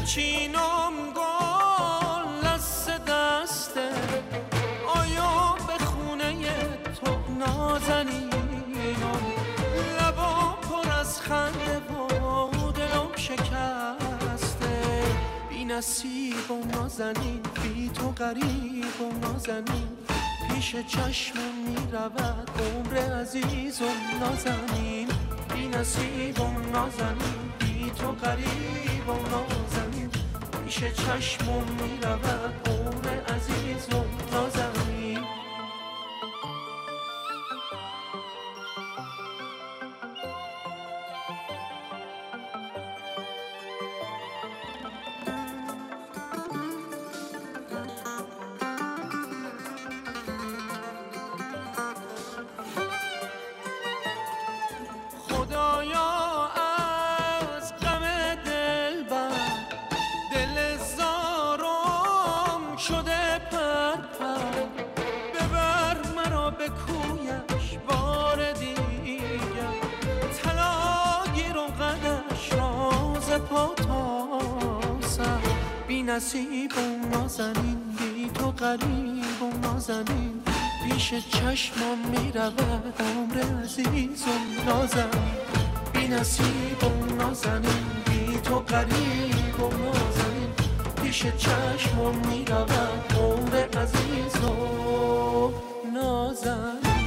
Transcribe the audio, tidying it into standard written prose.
بچینم گل دست دسته، آیا به خونه تو نازنینم، لبا پر از خنده و دلم شکسته. بی نصیب و نازنین، بی تو غریب و نازنین، پیش چشمم میرود عمر عزیز و نازنین. بی نصیب و نازنین، بی تو غریب و نازنین، پیش چشمم میرود عمر عزیز و نازنین. خدایا از غم دلبر دل زارم شده پرپر، ببر مرا به کویش بار دیگر، طلا گیر و قدش راز پا تا سر. بی نصیب و نازنین، بی تو غریب و نازنین، پیش چشمم میرود عمر عزیز و نازنین. بی نصیب و نازنین، بی تو غریب و نازنین، پیش چشمم میرود عمر عزیز و نازنین.